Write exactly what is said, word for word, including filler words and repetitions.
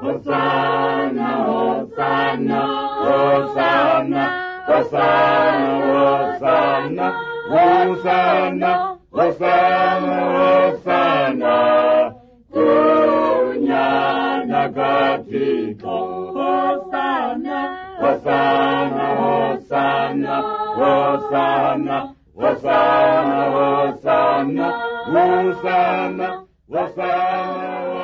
Hosanna, Hosanna, Hosanna, Hosanna, Hosanna, Hosanna, Hosanna, Kunyana katika Hosanna, Hosanna, Hosanna, Hosanna, Hosanna, Hosanna, Hosanna, Hosanna.